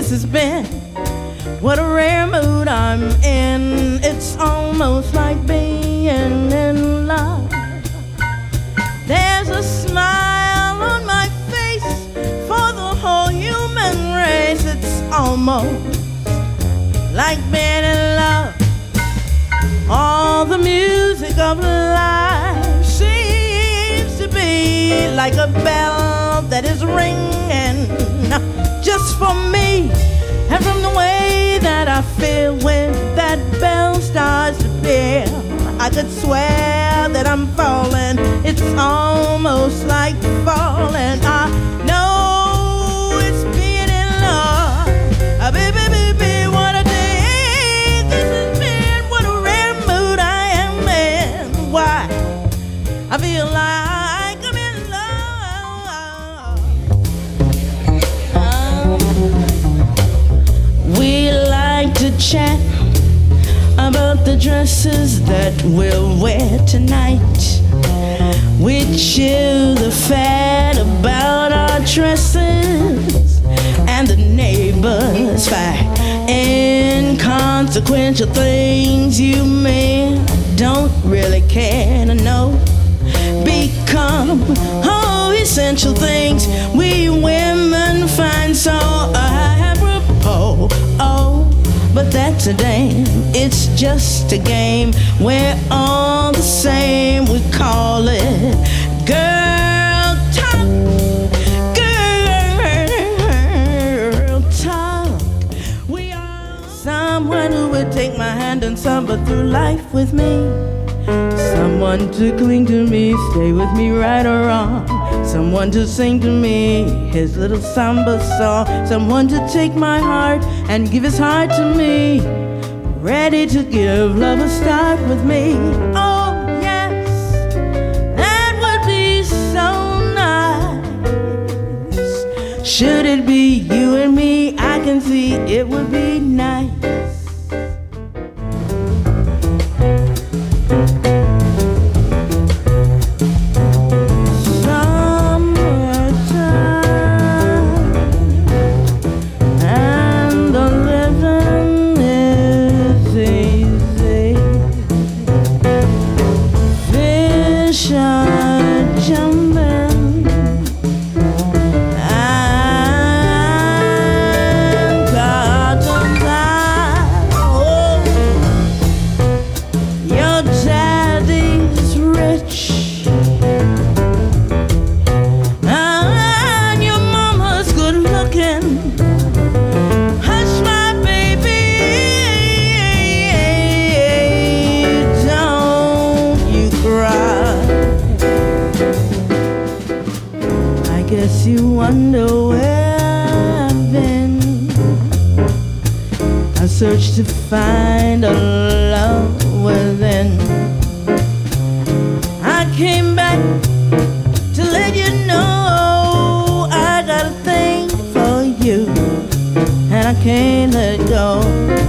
this has been. What a rare mood I'm in. It's almost like being in love. There's a smile on my face for the whole human race. It's almost like being in love. All the music of life seems to be like a bell that is ringing just for me. And from the way that I feel when that bell starts to peal, I could swear that I'm falling. It's almost like falling. I know it's being in love. Baby, baby, what a day this has been. What a rare mood I am in. Why? I feel like I'm in love. We like to chat about the dresses that we'll wear tonight. We chew the fat about our dresses, and the neighbors fight inconsequential things you men don't really care to know become essential things we women find so apropos. But that's a dame, it's just a game. We're all the same, we call it girl talk. Girl talk. We are someone who would take my hand and suffer through life with me. Someone to cling to me, stay with me right or wrong. Someone to sing to me his little samba song. Someone to take my heart and give his heart to me. Ready to give love a start with me. Oh yes, that would be so nice. Should it be you and me, I can see it would be nice. You wonder where I've been. I searched to find a love within. I came back to let you know I got a thing for you, and I can't let go.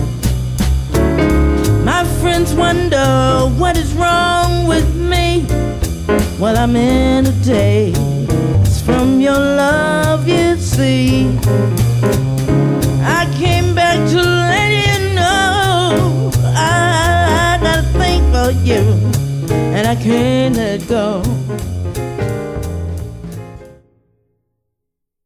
My friends wonder what is wrong with me. Well, I'm in a daze from your love, you see. I came back to let you know I got a thing for you, and I can't let go.